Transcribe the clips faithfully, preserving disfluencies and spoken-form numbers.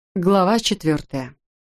Глава четвертая.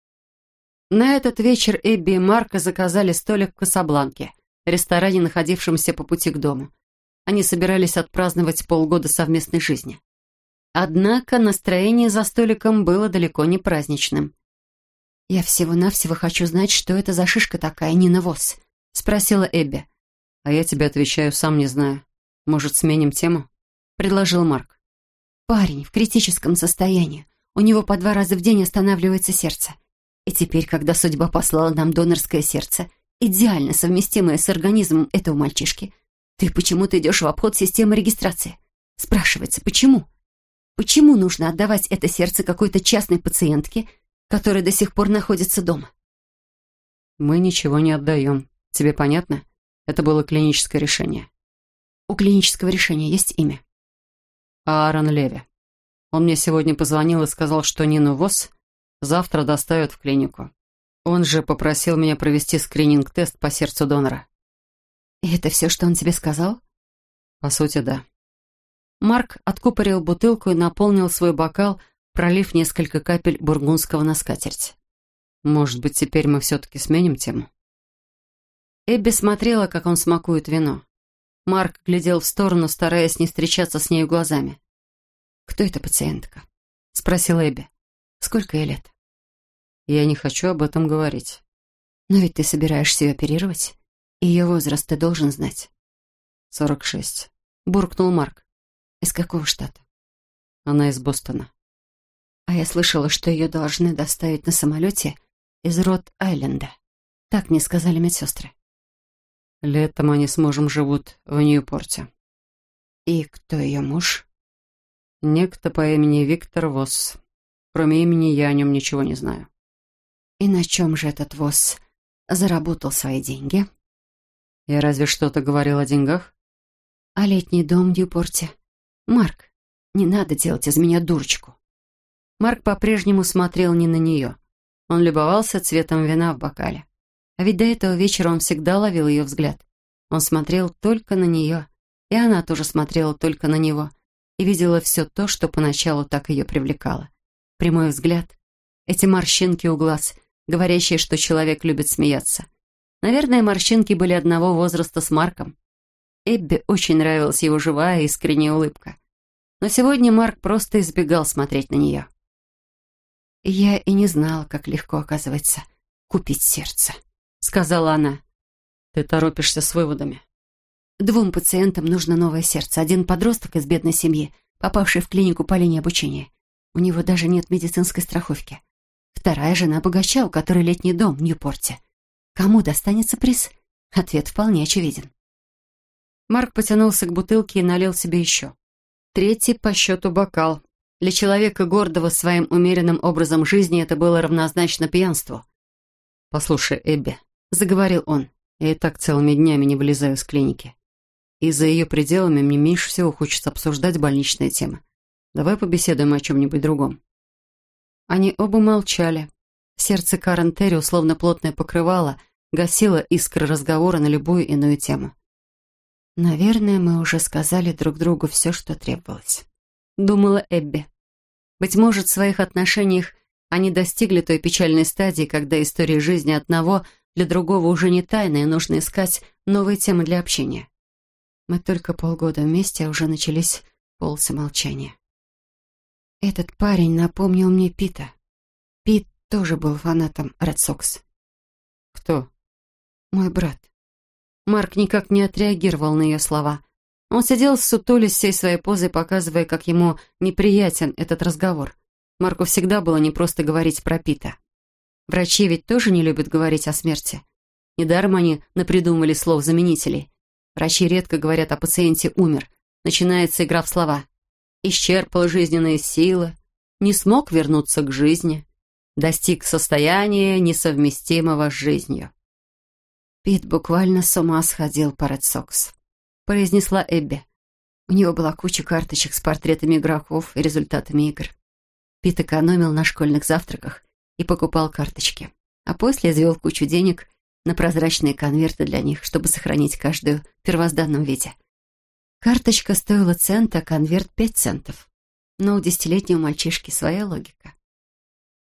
На этот вечер Эбби и Марко заказали столик в Касабланке, ресторане, находившемся по пути к дому. Они собирались отпраздновать полгода совместной жизни. Однако настроение за столиком было далеко не праздничным. «Я всего-навсего хочу знать, что это за шишка такая, Нина Восс?» — спросила Эбби. «А я тебе отвечаю, сам не знаю. Может, сменим тему?» — предложил Марк. «Парень в критическом состоянии. У него по два раза в день останавливается сердце. И теперь, когда судьба послала нам донорское сердце, идеально совместимое с организмом этого мальчишки, ты почему-то идешь в обход системы регистрации. Спрашивается, почему? Почему нужно отдавать это сердце какой-то частной пациентке, которая до сих пор находится дома?» «Мы ничего не отдаем. Тебе понятно? Это было клиническое решение». «У клинического решения есть имя?» «Аарон Леви. Он мне сегодня позвонил и сказал, что Нину Восс завтра доставят в клинику. Он же попросил меня провести скрининг-тест по сердцу донора». «И это все, что он тебе сказал?» «По сути, да». Марк откупорил бутылку и наполнил свой бокал, пролив несколько капель бургундского на скатерть. «Может быть, теперь мы все-таки сменим тему?» Эбби смотрела, как он смакует вино. Марк глядел в сторону, стараясь не встречаться с нею глазами. «Кто эта пациентка?» — спросила Эбби. «Сколько ей лет?» «Я не хочу об этом говорить». «Но ведь ты собираешься ее оперировать? Ее возраст ты должен знать». «Сорок шесть», — буркнул Марк. «Из какого штата?» «Она из Бостона». «А я слышала, что ее должны доставить на самолете из Рот-Айленда. Так мне сказали медсестры». «Летом они с мужем живут в Ньюпорте». «И кто ее муж?» «Некто по имени Виктор Восс. Кроме имени я о нем ничего не знаю». «И на чем же этот Восс заработал свои деньги?» «Я разве что-то говорил о деньгах?» «А летний дом в Ньюпорте? Марк, не надо делать из меня дурочку». Марк по-прежнему смотрел не на нее. Он любовался цветом вина в бокале. А ведь до этого вечера он всегда ловил ее взгляд. Он смотрел только на нее, и она тоже смотрела только на него, и видела все то, что поначалу так ее привлекало. Прямой взгляд, эти морщинки у глаз, говорящие, что человек любит смеяться. Наверное, морщинки были одного возраста с Марком. Эбби очень нравилась его живая и искренняя улыбка. Но сегодня Марк просто избегал смотреть на нее. «Я и не знала, как легко, оказывается, купить сердце», — сказала она. «Ты торопишься с выводами». «Двум пациентам нужно новое сердце. Один подросток из бедной семьи, попавший в клинику по линии обучения. У него даже нет медицинской страховки. Вторая жена богача, у которой летний дом в Ньюпорте. Кому достанется приз? Ответ вполне очевиден». Марк потянулся к бутылке и налил себе еще. Третий по счету бокал. Для человека, гордого своим умеренным образом жизни, это было равнозначно пьянству. «Послушай, Эбби», — заговорил он, — «я и так целыми днями не вылезаю из клиники. И за ее пределами мне меньше всего хочется обсуждать больничные темы. Давай побеседуем о чем-нибудь другом». Они оба молчали. Сердце Карен Терри, условно плотное покрывало, гасило искры разговора на любую иную тему. «Наверное, мы уже сказали друг другу все, что требовалось», — думала Эбби. Быть может, в своих отношениях они достигли той печальной стадии, когда история жизни одного для другого уже не тайна, и нужно искать новые темы для общения. Мы только полгода вместе, а уже начались полосы молчания. Этот парень напомнил мне Пита. Пит тоже был фанатом Ред Сокс. «Кто?» «Мой брат». Марк никак не отреагировал на ее слова. Он сидел ссутулясь всей своей позой, показывая, как ему неприятен этот разговор. Марку всегда было непросто говорить про Пита. Врачи ведь тоже не любят говорить о смерти. Недаром они напридумывали слов-заменителей. Врачи редко говорят о пациенте «умер». Начинается игра в слова. Исчерпала жизненные силы, не смог вернуться к жизни, достиг состояния, несовместимого с жизнью. «Пит буквально с ума сходил по Ред Сокс», — произнесла Эбби. У него была куча карточек с портретами игроков и результатами игр. Пит экономил на школьных завтраках и покупал карточки, а после извел кучу денег на прозрачные конверты для них, чтобы сохранить каждую в первозданном виде. Карточка стоила цент, а конверт пять центов. Но у десятилетнего мальчишки своя логика.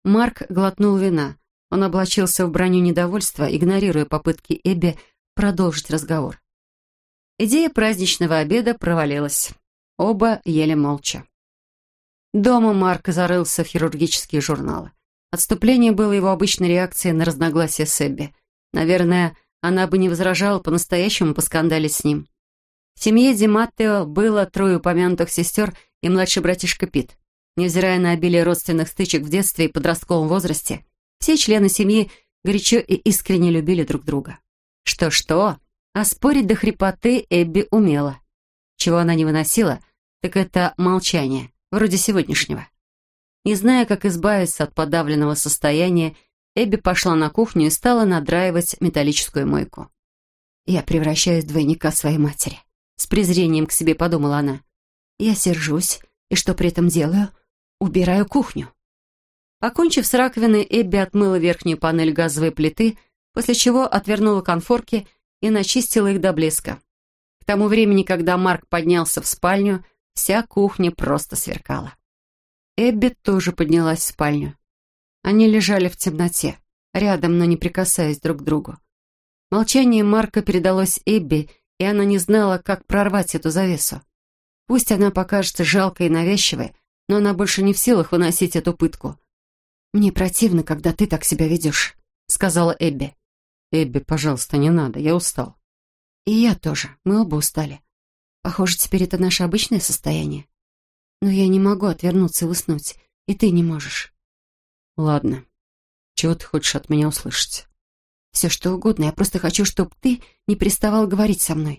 Марк глотнул вина. Он облачился в броню недовольства, игнорируя попытки Эбби продолжить разговор. Идея праздничного обеда провалилась. Оба ели молча. Дома Марк зарылся в хирургические журналы. Отступление было его обычной реакцией на разногласия с Эбби. Наверное, она бы не возражала по-настоящему поскандалить с ним. В семье Ди Маттео было трое упомянутых сестер и младший братишка Пит. Невзирая на обилие родственных стычек в детстве и подростковом возрасте, все члены семьи горячо и искренне любили друг друга. Что-что, а спорить до хрипоты Эбби умела. Чего она не выносила, так это молчание, вроде сегодняшнего. Не зная, как избавиться от подавленного состояния, Эбби пошла на кухню и стала надраивать металлическую мойку. «Я превращаюсь в двойника своей матери», — с презрением к себе подумала она. «Я сержусь, и что при этом делаю? Убираю кухню». Покончив с раковиной, Эбби отмыла верхнюю панель газовой плиты, после чего отвернула конфорки и начистила их до блеска. К тому времени, когда Марк поднялся в спальню, вся кухня просто сверкала. Эбби тоже поднялась в спальню. Они лежали в темноте, рядом, но не прикасаясь друг к другу. Молчание Марка передалось Эбби, и она не знала, как прорвать эту завесу. Пусть она покажется жалкой и навязчивой, но она больше не в силах выносить эту пытку. «Мне противно, когда ты так себя ведешь», — сказала Эбби. «Эбби, пожалуйста, не надо, я устал». «И я тоже, мы оба устали. Похоже, теперь это наше обычное состояние. Но я не могу отвернуться и уснуть, и ты не можешь». «Ладно. Чего ты хочешь от меня услышать?» «Все что угодно, я просто хочу, чтобы ты не переставал говорить со мной».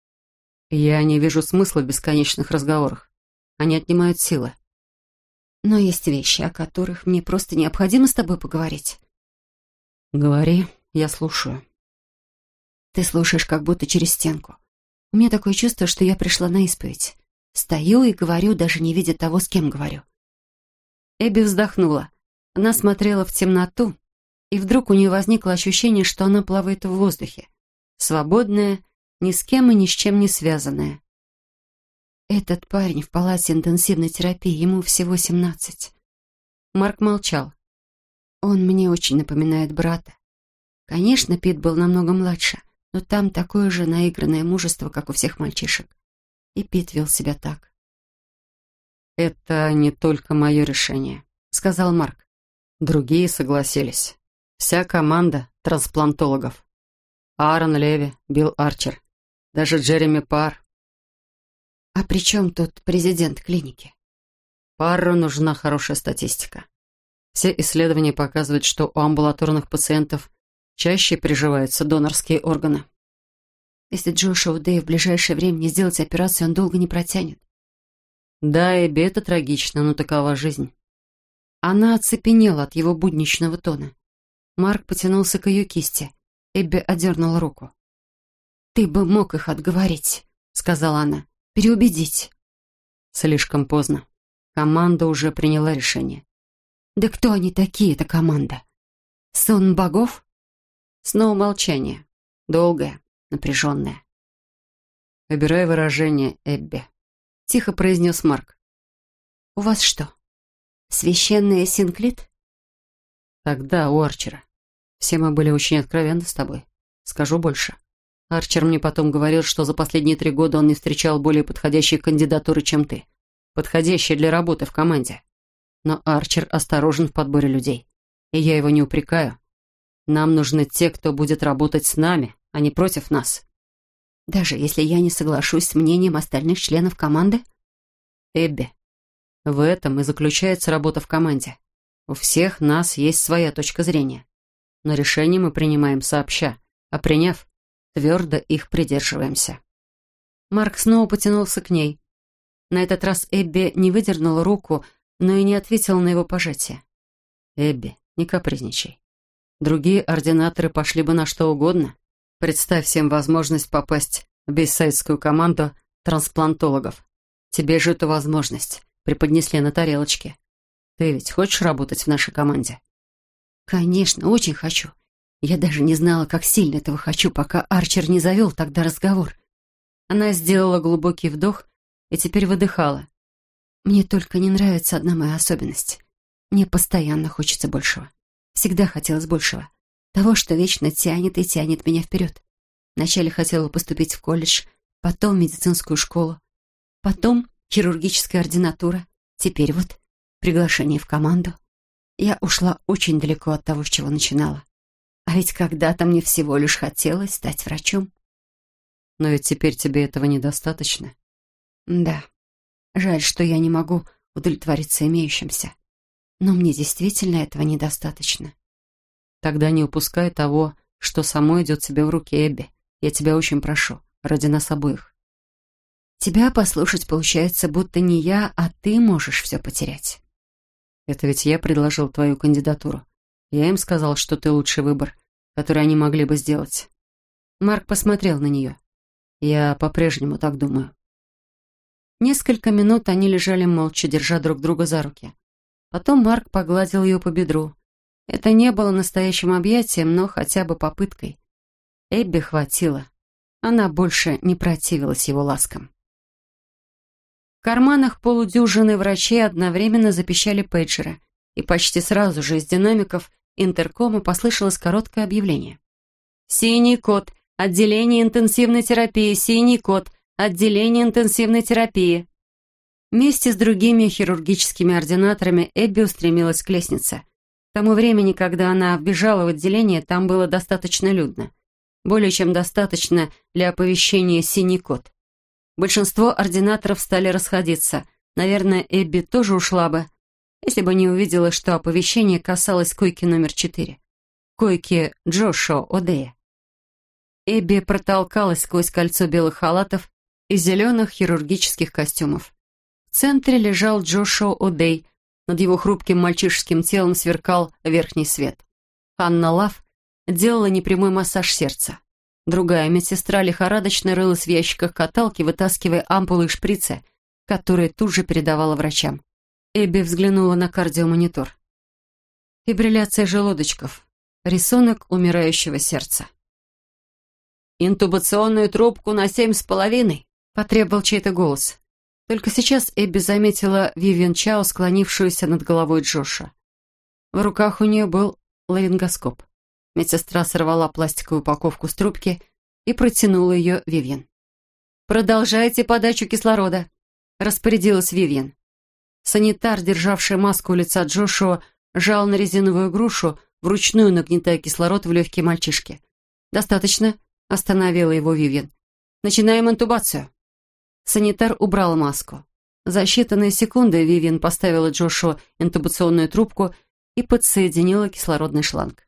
«Я не вижу смысла в бесконечных разговорах. Они отнимают силы». «Но есть вещи, о которых мне просто необходимо с тобой поговорить». «Говори, я слушаю». «Ты слушаешь, как будто через стенку. У меня такое чувство, что я пришла на исповедь. Стою и говорю, даже не видя того, с кем говорю». Эбби вздохнула. Она смотрела в темноту, и вдруг у нее возникло ощущение, что она плавает в воздухе. Свободная, ни с кем и ни с чем не связанная. «Этот парень в палате интенсивной терапии, ему всего семнадцать». Марк молчал. «Он мне очень напоминает брата. Конечно, Пит был намного младше, но там такое же наигранное мужество, как у всех мальчишек. И Пит вел себя так». «Это не только мое решение», — сказал Марк. «Другие согласились. Вся команда трансплантологов. Аарон Леви, Билл Арчер, даже Джереми Парр». «А при чем тут президент клиники?» Парру нужна хорошая статистика. Все исследования показывают, что у амбулаторных пациентов чаще приживаются донорские органы. «Если Джошуа Дэй в ближайшее время не сделать операцию, он долго не протянет». «Да, Эбби, это трагично, но такова жизнь». Она оцепенела от его будничного тона. Марк потянулся к ее кисти. Эбби отдернула руку. «Ты бы мог их отговорить», — сказала она. «Переубедить». Слишком поздно. Команда уже приняла решение. «Да кто они такие, эта команда? Сон богов?» Снова молчание. Долгое, напряженное. «Выбирай выражение, Эбби», — тихо произнес Марк. «У вас что, священный синклит?» «Тогда у Арчера. Все мы были очень откровенны с тобой. Скажу больше. Арчер мне потом говорил, что за последние три года он не встречал более подходящей кандидатуры, чем ты. Подходящей для работы в команде. Но Арчер осторожен в подборе людей. И я его не упрекаю. Нам нужны те, кто будет работать с нами, а не против нас». «Даже если я не соглашусь с мнением остальных членов команды?» «Эбби, в этом и заключается работа в команде. У всех нас есть своя точка зрения. Но решения мы принимаем сообща, а приняв, твердо их придерживаемся». Марк снова потянулся к ней. На этот раз Эбби не выдернула руку, но и не ответила на его пожатие. «Эбби, не капризничай. Другие ординаторы пошли бы на что угодно. Представь всем возможность попасть в бейсайдскую команду трансплантологов. Тебе же эту возможность преподнесли на тарелочке. Ты ведь хочешь работать в нашей команде?» «Конечно, очень хочу. Я даже не знала, как сильно этого хочу, пока Арчер не завел тогда разговор». Она сделала глубокий вдох и теперь выдыхала. «Мне только не нравится одна моя особенность. Мне постоянно хочется большего. Всегда хотелось большего. Того, что вечно тянет и тянет меня вперед. Вначале хотела поступить в колледж, потом в медицинскую школу, потом хирургическая ординатура. Теперь вот приглашение в команду. Я ушла очень далеко от того, с чего начинала. А ведь когда-то мне всего лишь хотелось стать врачом. Но ведь теперь тебе этого недостаточно. Да. Жаль, что я не могу удовлетвориться имеющимся. Но мне действительно этого недостаточно. Тогда не упускай того, что само идет тебе в руки, Эбби. Я тебя очень прошу, ради нас обоих. Тебя послушать получается, будто не я, а ты можешь все потерять. Это ведь я предложил твою кандидатуру. Я им сказал, что ты лучший выбор, который они могли бы сделать. Марк посмотрел на нее. Я по-прежнему так думаю. Несколько минут они лежали молча, держа друг друга за руки. Потом Марк погладил ее по бедру. Это не было настоящим объятием, но хотя бы попыткой. Эбби хватило. Она больше не противилась его ласкам. В карманах полудюжины врачей одновременно запищали пейджеры, и почти сразу же из динамиков интеркома послышалось короткое объявление. «Синий код. Отделение интенсивной терапии. Синий код. Отделение интенсивной терапии». Вместе с другими хирургическими ординаторами Эбби устремилась к лестнице. К тому времени, когда она вбежала в отделение, там было достаточно людно. Более чем достаточно для оповещения «Синий код». Большинство ординаторов стали расходиться. Наверное, Эбби тоже ушла бы, если бы не увидела, что оповещение касалось койки номер четыре. Койки Джошуа О'Дея. Эбби протолкалась сквозь кольцо белых халатов и зеленых хирургических костюмов. В центре лежал Джошуа О'Дей. Над его хрупким мальчишеским телом сверкал верхний свет. Ханна Лав делала непрямой массаж сердца. Другая медсестра лихорадочно рылась в ящиках каталки, вытаскивая ампулы и шприцы, которые тут же передавала врачам. Эбби взглянула на кардиомонитор. Фибрилляция желудочков. Рисунок умирающего сердца. «Интубационную трубку на семь с половиной», — потребовал чей-то голос. Только сейчас Эбби заметила Вивиан Чао, склонившуюся над головой Джоша. В руках у нее был ларингоскоп. Медсестра сорвала пластиковую упаковку с трубки и протянула ее Вивиан. «Продолжайте подачу кислорода», — распорядилась Вивиан. Санитар, державший маску у лица Джошуа, жал на резиновую грушу, вручную нагнетая кислород в легкие мальчишки. «Достаточно», — остановила его Вивиан. «Начинаем интубацию». Санитар убрал маску. За считанные секунды Вивиан поставила Джошуа интубационную трубку и подсоединила кислородный шланг.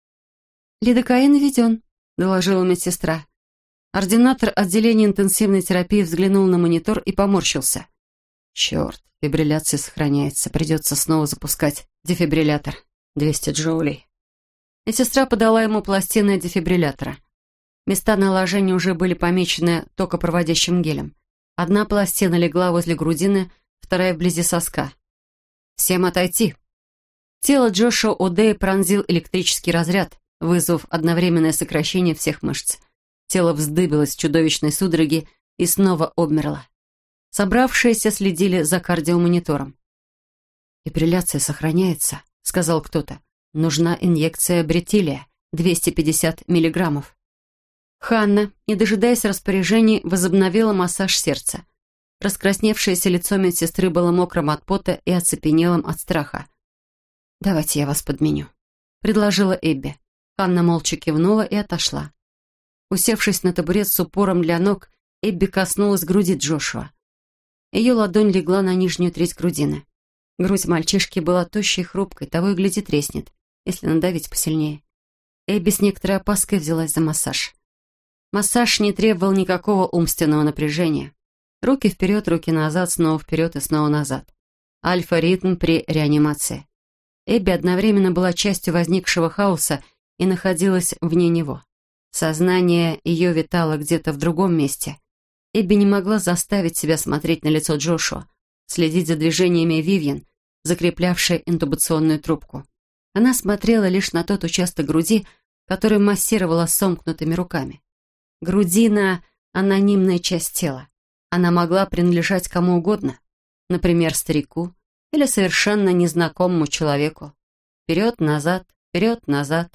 «Лидокаин введен», — доложила медсестра. Ординатор отделения интенсивной терапии взглянул на монитор и поморщился. «Черт, фибрилляция сохраняется. Придется снова запускать дефибриллятор. двести джоулей». Медсестра подала ему пластины дефибриллятора. Места наложения уже были помечены токопроводящим гелем. Одна пластина легла возле грудины, вторая вблизи соска. «Всем отойти!» Тело Джошуа О'Дея пронзил электрический разряд, вызвав одновременное сокращение всех мышц. Тело вздыбилось в чудовищной судороге и снова обмерло. Собравшиеся следили за кардиомонитором. «Фибрилляция сохраняется», — сказал кто-то. «Нужна инъекция бретилия, двести пятьдесят миллиграммов». Ханна, не дожидаясь распоряжений, возобновила массаж сердца. Раскрасневшееся лицо медсестры было мокрым от пота и оцепенелым от страха. «Давайте я вас подменю», — предложила Эбби. Ханна молча кивнула и отошла. Усевшись на табурет с упором для ног, Эбби коснулась груди Джошуа. Ее ладонь легла на нижнюю треть грудины. Грудь мальчишки была тощей и хрупкой, того и гляди треснет, если надавить посильнее. Эбби с некоторой опаской взялась за массаж. Массаж не требовал никакого умственного напряжения. Руки вперед, руки назад, снова вперед и снова назад. Альфа-ритм при реанимации. Эбби одновременно была частью возникшего хаоса и находилась вне него. Сознание ее витало где-то в другом месте. Эбби не могла заставить себя смотреть на лицо Джошуа, следить за движениями Вивьен, закреплявшей интубационную трубку. Она смотрела лишь на тот участок груди, который массировала сомкнутыми руками. Грудина — анонимная часть тела. Она могла принадлежать кому угодно, например, старику или совершенно незнакомому человеку. Вперед-назад, вперед-назад.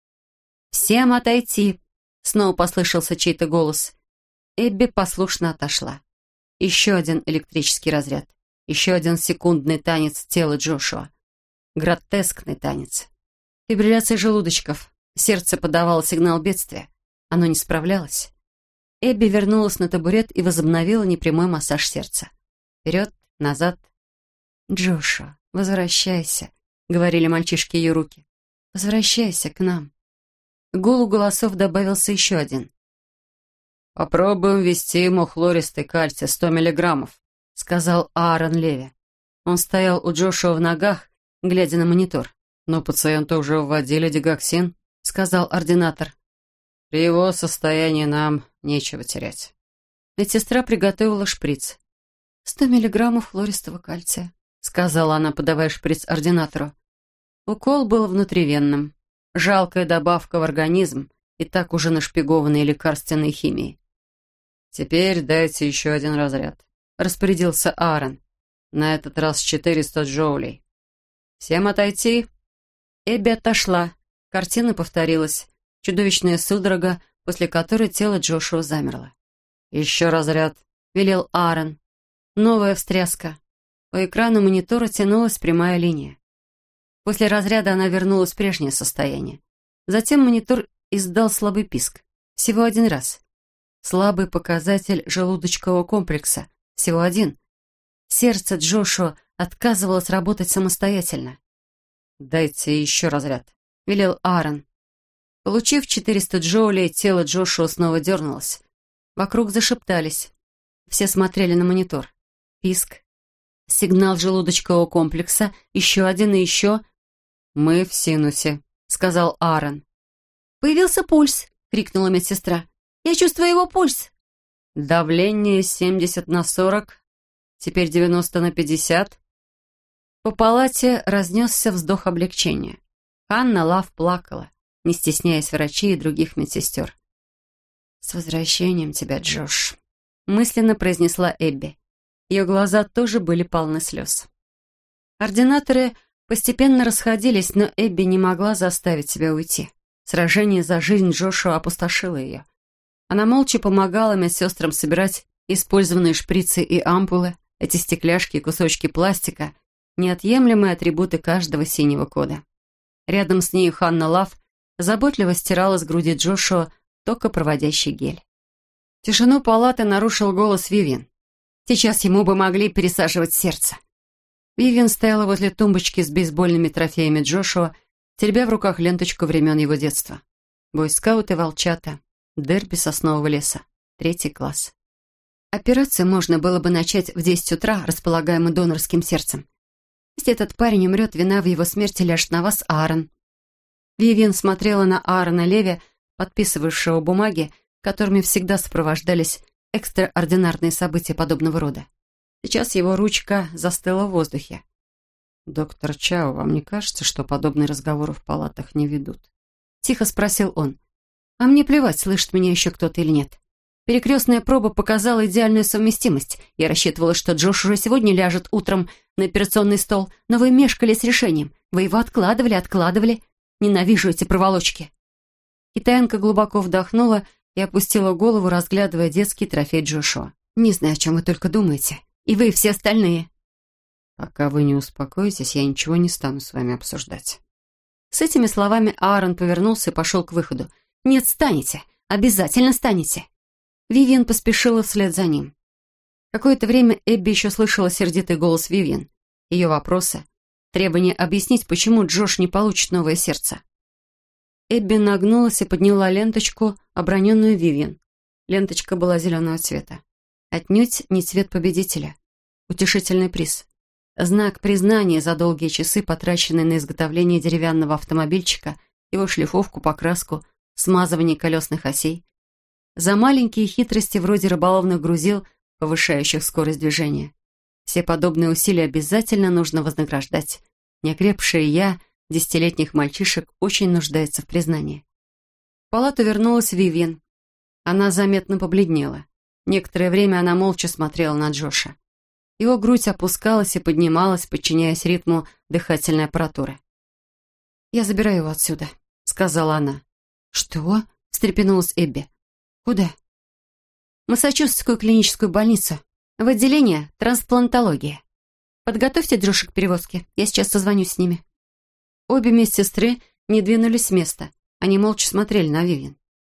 «Всем отойти!» — снова послышался чей-то голос. Эбби послушно отошла. Еще один электрический разряд. Еще один секундный танец тела Джошуа. Гротескный танец. Фибрилляция желудочков. Сердце подавало сигнал бедствия. Оно не справлялось. Эбби вернулась на табурет и возобновила непрямой массаж сердца. Вперед, назад. «Джошуа, возвращайся», — говорили мальчишки ее руки. «Возвращайся к нам». К гулу голосов добавился еще один. «Попробуем ввести ему хлористый кальций сто миллиграммов», — сказал Аарон Леви. Он стоял у Джошуа в ногах, глядя на монитор. «Но пациенту уже вводили дигоксин», — сказал ординатор. «При его состоянии нам нечего терять». Медсестра приготовила шприц. «Сто миллиграммов хлористого кальция», — сказала она, подавая шприц ординатору. Укол был внутривенным. Жалкая добавка в организм, и так уже нашпигованной лекарственной химией. «Теперь дайте еще один разряд», — распорядился Аарон. «На этот раз четыреста джоулей». «Всем отойти». Эбби отошла. Картина повторилась. Чудовищная судорога, после которой тело Джошуа замерло. «Еще разряд», — велел Аарон. Новая встряска. По экрану монитора тянулась прямая линия. После разряда она вернулась в прежнее состояние. Затем монитор издал слабый писк. Всего один раз. Слабый показатель желудочкового комплекса. Всего один. Сердце Джошуа отказывалось работать самостоятельно. «Дайте еще разряд», — велел Аарон. Получив четыреста джоулей, тело Джошуа снова дернулось. Вокруг зашептались. Все смотрели на монитор. Писк. Сигнал желудочкового комплекса. Еще один и еще. «Мы в синусе», — сказал Аарон. «Появился пульс», — крикнула медсестра. «Я чувствую его пульс». «Давление семьдесят на сорок. Теперь девяносто на пятьдесят». По палате разнесся вздох облегчения. Ханна Лав плакала, не стесняясь врачей и других медсестер. «С возвращением тебя, Джош», — мысленно произнесла Эбби. Ее глаза тоже были полны слез. Ординаторы постепенно расходились, но Эбби не могла заставить себя уйти. Сражение за жизнь Джошуа опустошило ее. Она молча помогала медсестрам собирать использованные шприцы и ампулы, эти стекляшки и кусочки пластика, неотъемлемые атрибуты каждого синего кода. Рядом с ней Ханна Лав заботливо стирала с груди Джошуа токопроводящий гель. Тишину палаты нарушил голос Вивиан. Сейчас ему бы могли пересаживать сердце. Вивиан стояла возле тумбочки с бейсбольными трофеями Джошуа, теребя в руках ленточку времен его детства. Бойскауты, волчата, дерби соснового леса, третий класс. Операцию можно было бы начать в десять утра, располагаемую донорским сердцем. Если этот парень умрет, вина в его смерти ляжет на вас, Аарон. Вивиан смотрела на Аарона Леви, подписывавшего бумаги, которыми всегда сопровождались экстраординарные события подобного рода. Сейчас его ручка застыла в воздухе. «Доктор Чао, вам не кажется, что подобные разговоры в палатах не ведут?» Тихо спросил он. «А мне плевать, слышит меня еще кто-то или нет. Перекрестная проба показала идеальную совместимость. Я рассчитывала, что Джош уже сегодня ляжет утром на операционный стол, но вы мешкали с решением. Вы его откладывали, откладывали. Ненавижу эти проволочки». Китаянка глубоко вдохнула и опустила голову, разглядывая детский трофей Джошуа. «Не знаю, о чем вы только думаете. И вы, и все остальные». «Пока вы не успокоитесь, я ничего не стану с вами обсуждать». С этими словами Аарон повернулся и пошел к выходу. «Нет, станете. Обязательно станете». Вивиан поспешила вслед за ним. Какое-то время Эбби еще слышала сердитый голос Вивиан. Ее вопросы, требование объяснить, почему Джош не получит новое сердце. Эбби нагнулась и подняла ленточку, оброненную Вивиан. Ленточка была зеленого цвета. Отнюдь не цвет победителя. Утешительный приз. Знак признания за долгие часы, потраченные на изготовление деревянного автомобильчика, его шлифовку, покраску, смазывание колесных осей. За маленькие хитрости вроде рыболовных грузил, повышающих скорость движения. Все подобные усилия обязательно нужно вознаграждать. Неокрепшее «я» десятилетних мальчишек очень нуждается в признании. В палату вернулась Вивиан. Она заметно побледнела. Некоторое время она молча смотрела на Джоша. Его грудь опускалась и поднималась, подчиняясь ритму дыхательной аппаратуры. «Я забираю его отсюда», — сказала она. «Что?» — встрепенулась Эбби. «Куда?» «Массачусетскую клиническую больницу. В отделение трансплантологии. Подготовьте Джоша к перевозке. Я сейчас созвонюсь с ними». Обе медсестры не двинулись с места. Они молча смотрели на Вивиан.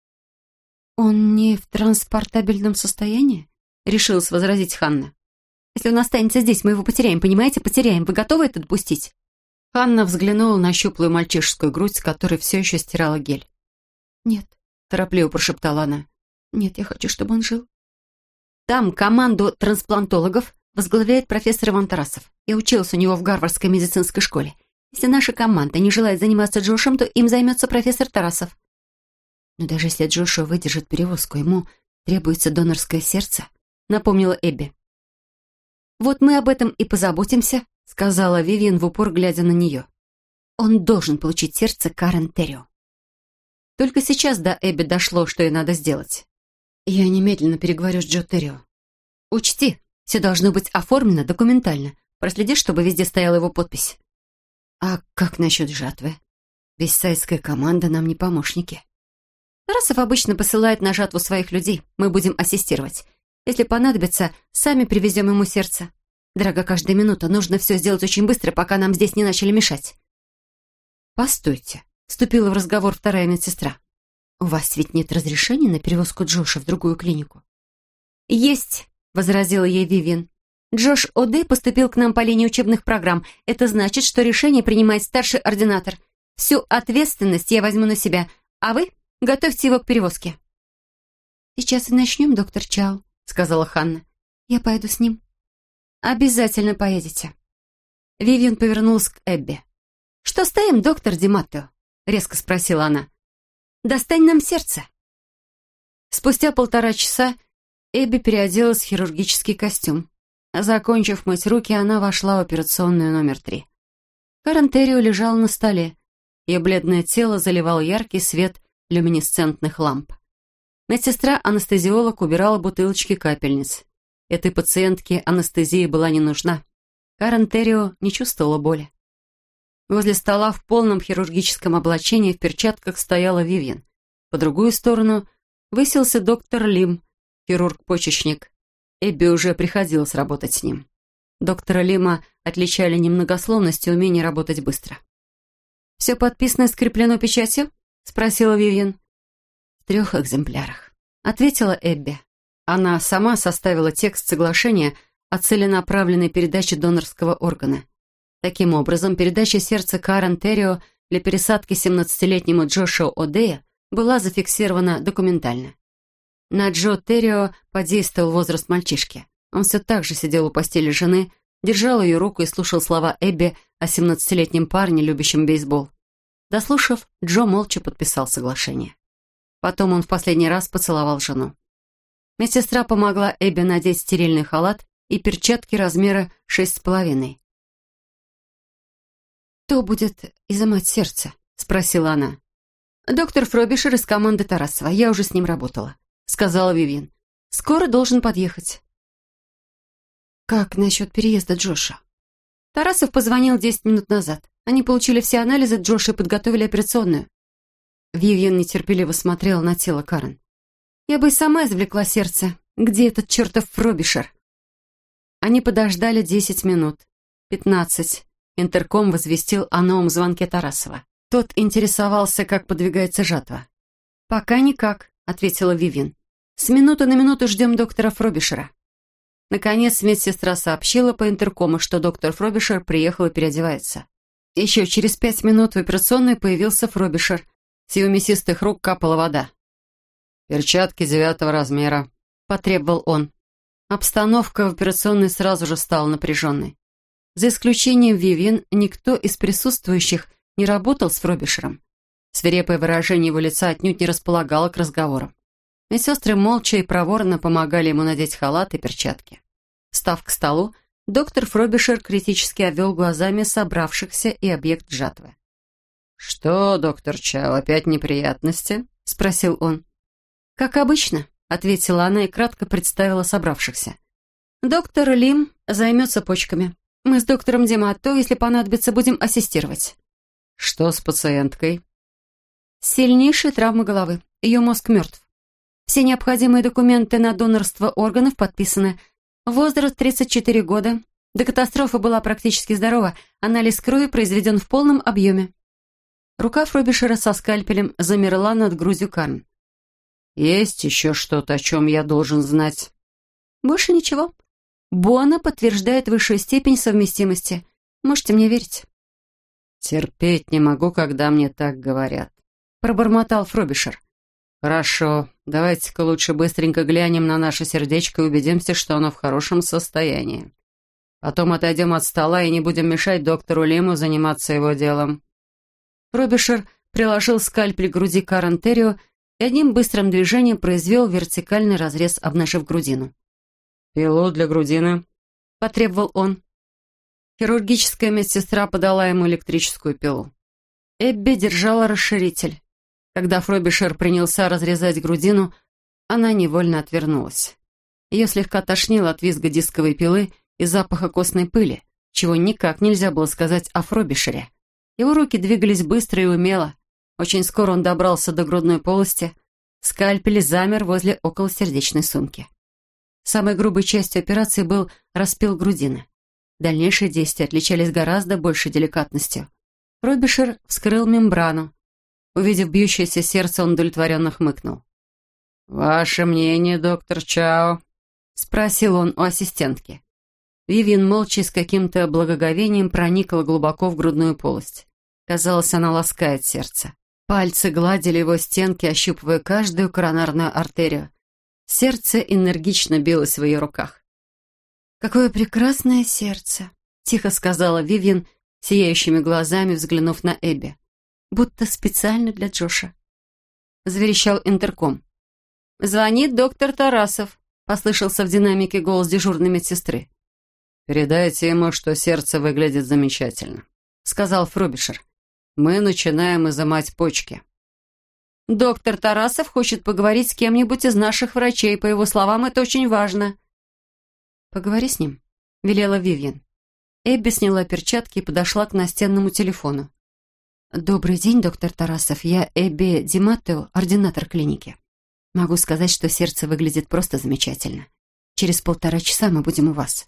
«Он не в транспортабельном состоянии?» — решилась возразить Ханна. «Если он останется здесь, мы его потеряем, понимаете? Потеряем. Вы готовы это допустить?» Ханна взглянула на щуплую мальчишескую грудь, с которой все еще стирала гель. «Нет», — торопливо прошептала она. «Нет, я хочу, чтобы он жил». «Там команду трансплантологов возглавляет профессор Иван Тарасов. Я училась у него в Гарвардской медицинской школе. Если наша команда не желает заниматься Джошем, то им займется профессор Тарасов». «Но даже если Джошуа выдержит перевозку, ему требуется донорское сердце», — напомнила Эбби. «Вот мы об этом и позаботимся», — сказала Вивиан в упор, глядя на нее. «Он должен получить сердце Карен Террио». Только сейчас до Эбби дошло, что ей надо сделать. «Я немедленно переговорю с Джо Террио. Учти, все должно быть оформлено документально. Проследи, чтобы везде стояла его подпись». «А как насчет жатвы? Вестсайдская команда нам не помощники». «Тарасов обычно посылает на жатву своих людей. Мы будем ассистировать. Если понадобится, сами привезем ему сердце. Дорога каждая минута. Нужно все сделать очень быстро, пока нам здесь не начали мешать». «Постойте», — вступила в разговор вторая медсестра. «У вас ведь нет разрешения на перевозку Джоша в другую клинику?» «Есть», — возразила ей Вивиан. «Джош О'Дэй поступил к нам по линии учебных программ. Это значит, что решение принимает старший ординатор. Всю ответственность я возьму на себя, а вы готовьте его к перевозке». «Сейчас и начнем, доктор Чао», — сказала Ханна. «Я поеду с ним». «Обязательно поедете». Вивиан повернулась к Эбби. «Что стоим, доктор Ди Маттео?» — резко спросила она. «Достань нам сердце». Спустя полтора часа Эбби переоделась в хирургический костюм. Закончив мыть руки, она вошла в операционную номер три. Карен Террио лежала на столе. Ее бледное тело заливал яркий свет люминесцентных ламп. Медсестра-анестезиолог убирала бутылочки капельниц. Этой пациентке анестезия была не нужна. Карен Террио не чувствовала боли. Возле стола в полном хирургическом облачении в перчатках стояла Вивиан. По другую сторону высился доктор Лим, хирург-почечник. Эбби уже приходилось работать с ним. Доктора Лима отличали немногословность и умение работать быстро. «Все подписано и скреплено печатью?» — спросила Вивиан. «В трех экземплярах», — ответила Эбби. Она сама составила текст соглашения о целенаправленной передаче донорского органа. Таким образом, передача сердца Карен Террио для пересадки семнадцатилетнему Джошу О'Дэя была зафиксирована документально. На Джо Террио подействовал возраст мальчишки. Он все так же сидел у постели жены, держал ее руку и слушал слова Эбби о семнадцатилетнем парне, любящем бейсбол. Дослушав, Джо молча подписал соглашение. Потом он в последний раз поцеловал жену. Медсестра помогла Эбби надеть стерильный халат и перчатки размера шесть с половиной. «Кто будет изымать сердце?» — спросила она. «Доктор Фробишер из команды Тарасова. Я уже с ним работала», — сказала Вивиан. «Скоро должен подъехать». «Как насчет переезда Джоша?» Тарасов позвонил десять минут назад. Они получили все анализы Джоша и подготовили операционную. Вивиан нетерпеливо смотрела на тело Карен. «Я бы и сама извлекла сердце. Где этот чертов Фробишер?» Они подождали десять минут. Пятнадцать. Интерком возвестил о новом звонке Тарасова. Тот интересовался, как подвигается жатва. «Пока никак», — ответила Вивиан. «С минуты на минуту ждем доктора Фробишера». Наконец медсестра сообщила по интеркому, что доктор Фробишер приехал и переодевается. Еще через пять минут в операционной появился Фробишер. С его мясистых рук капала вода. «Перчатки девятого размера», — потребовал он. Обстановка в операционной сразу же стала напряженной. За исключением Вивиан, никто из присутствующих не работал с Фробишером. Свирепое выражение его лица отнюдь не располагало к разговорам. Медсестры молча и проворно помогали ему надеть халат и перчатки. Встав к столу, доктор Фробишер критически обвел глазами собравшихся и объект жатвы. «Что, доктор Чао, опять неприятности?» — спросил он. «Как обычно», — ответила она и кратко представила собравшихся. Доктор Лим займется почками. Мы с доктором Диматто, если понадобится, будем ассистировать. Что с пациенткой? Сильнейшая травма головы. Ее мозг мертв. Все необходимые документы на донорство органов подписаны. Возраст тридцать четыре года. До катастрофы была практически здорова. Анализ крови произведен в полном объеме. Рука Фробишера со скальпелем замерла над грудью Карн. «Есть еще что-то, о чем я должен знать?» «Больше ничего. Бона подтверждает высшую степень совместимости. Можете мне верить». «Терпеть не могу, когда мне так говорят», — пробормотал Фробишер. «Хорошо, давайте-ка лучше быстренько глянем на наше сердечко и убедимся, что оно в хорошем состоянии. Потом отойдем от стола и не будем мешать доктору Лиму заниматься его делом». Фробишер приложил скальпель к груди Карен Террио и одним быстрым движением произвел вертикальный разрез, обнажив грудину. «Пилу для грудины», — потребовал он. Хирургическая медсестра подала ему электрическую пилу. Эбби держала расширитель. Когда Фробишер принялся разрезать грудину, она невольно отвернулась. Ее слегка тошнило от визга дисковой пилы и запаха костной пыли, чего никак нельзя было сказать о Фробишере. Его руки двигались быстро и умело. Очень скоро он добрался до грудной полости. Скальпель замер возле околосердечной сумки. Самой грубой частью операции был распил грудины. Дальнейшие действия отличались гораздо большей деликатностью. Фробишер вскрыл мембрану. Увидев бьющееся сердце, он удовлетворенно хмыкнул. «Ваше мнение, доктор Чао?» — спросил он у ассистентки. Вивиан молча и с каким-то благоговением проникла глубоко в грудную полость. Казалось, она ласкает сердце. Пальцы гладили его стенки, ощупывая каждую коронарную артерию. Сердце энергично билось в ее руках. «Какое прекрасное сердце!» — тихо сказала Вивиан, сияющими глазами взглянув на Эбби. «Будто специально для Джоша». Заверещал интерком. «Звонит доктор Тарасов», — послышался в динамике голос дежурной медсестры. «Передайте ему, что сердце выглядит замечательно», — сказал Фробишер. «Мы начинаем изымать почки». «Доктор Тарасов хочет поговорить с кем-нибудь из наших врачей. По его словам, это очень важно». «Поговори с ним», — велела Вивиан. Эбби сняла перчатки и подошла к настенному телефону. «Добрый день, доктор Тарасов. Я Эбби Диматто, ординатор клиники. Могу сказать, что сердце выглядит просто замечательно. Через полтора часа мы будем у вас».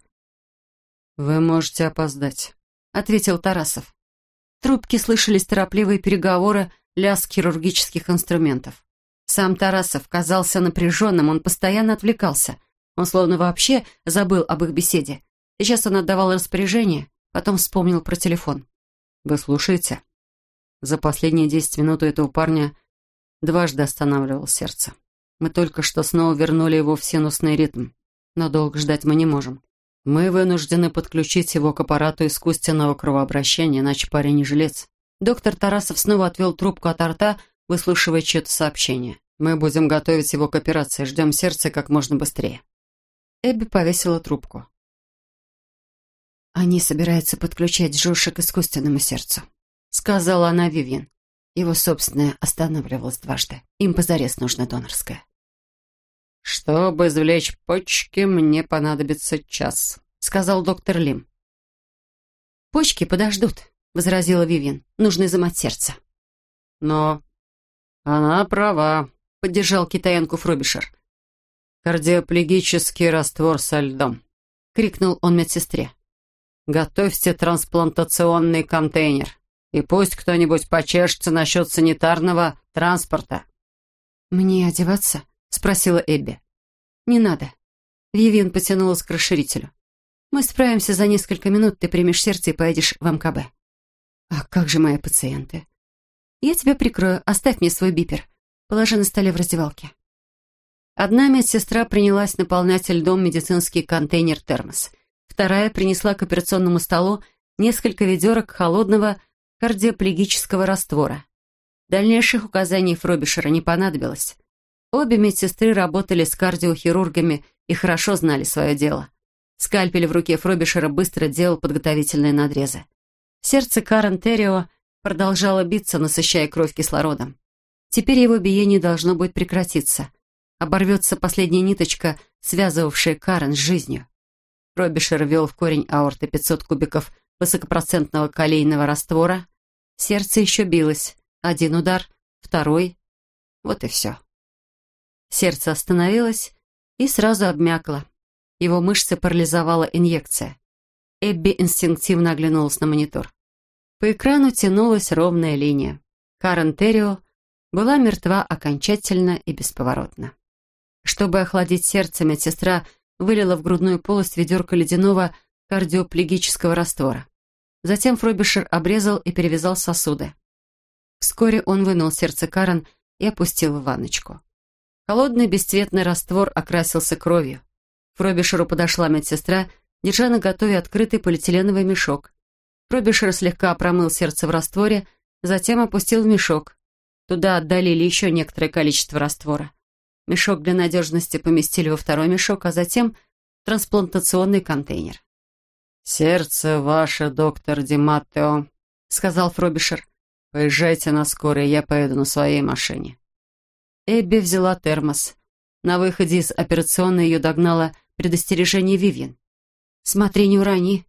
«Вы можете опоздать», — ответил Тарасов. В трубке слышались торопливые переговоры, лязг хирургических инструментов. Сам Тарасов казался напряженным, он постоянно отвлекался. Он словно вообще забыл об их беседе. Сейчас он отдавал распоряжение, потом вспомнил про телефон. «Вы слушаете? За последние десять минут у этого парня дважды останавливалось сердце. Мы только что снова вернули его в синусный ритм, но долго ждать мы не можем. Мы вынуждены подключить его к аппарату искусственного кровообращения, иначе парень не жилец». Доктор Тарасов снова отвел трубку от рта, выслушивая чье-то сообщение. «Мы будем готовить его к операции. Ждем сердца как можно быстрее». Эбби повесила трубку. «Они собираются подключать Джоша к искусственному сердцу», — сказала она Вивиан. «Его собственное останавливалось дважды. Им позарез нужно донорское». «Чтобы извлечь почки, мне понадобится час», — сказал доктор Лим. «Почки подождут», — возразила Вивиан. «Нужно изымать сердце». «Но она права», — поддержал китаянку Фробишер. «Кардиоплегический раствор со льдом», — крикнул он медсестре. «Готовьте трансплантационный контейнер, и пусть кто-нибудь почешется насчет санитарного транспорта». «Мне одеваться?» — спросила Эбби. «Не надо». Вивиан потянулась к расширителю. «Мы справимся за несколько минут, ты примешь сердце и поедешь в эм ка бэ». «А как же мои пациенты?» «Я тебя прикрою, оставь мне свой бипер. Положи на столе в раздевалке». Одна медсестра принялась наполнять льдом медицинский контейнер-термос. Вторая принесла к операционному столу несколько ведерок холодного кардиоплегического раствора. Дальнейших указаний Фробишера не понадобилось. Обе медсестры работали с кардиохирургами и хорошо знали свое дело. Скальпель в руке Фробишера быстро делал подготовительные надрезы. Сердце Карен Террио продолжало биться, насыщая кровь кислородом. Теперь его биение должно будет прекратиться. Оборвется последняя ниточка, связывавшая Карен с жизнью. Фробишер ввел в корень аорты пятьсот кубиков высокопроцентного калийного раствора. Сердце еще билось. Один удар, второй. Вот и все. Сердце остановилось и сразу обмякло. Его мышцы парализовала инъекция. Эбби инстинктивно оглянулась на монитор. По экрану тянулась ровная линия. Карен Террио была мертва окончательно и бесповоротно. Чтобы охладить сердце, медсестра вылила в грудную полость ведерко ледяного кардиоплегического раствора. Затем Фробишер обрезал и перевязал сосуды. Вскоре он вынул сердце Карен и опустил в ванночку. Холодный бесцветный раствор окрасился кровью. К Фробишеру подошла медсестра, держа наготове открытый полиэтиленовый мешок. Фробишер слегка промыл сердце в растворе, затем опустил в мешок. Туда отдалили еще некоторое количество раствора. Мешок для надежности поместили во второй мешок, а затем в трансплантационный контейнер. «Сердце ваше, доктор Ди Маттео», — сказал Фробишер. «Поезжайте на скорой, я поеду на своей машине». Эбби взяла термос. На выходе из операционной ее догнало предостережение Вивьен. «Смотри, не урони».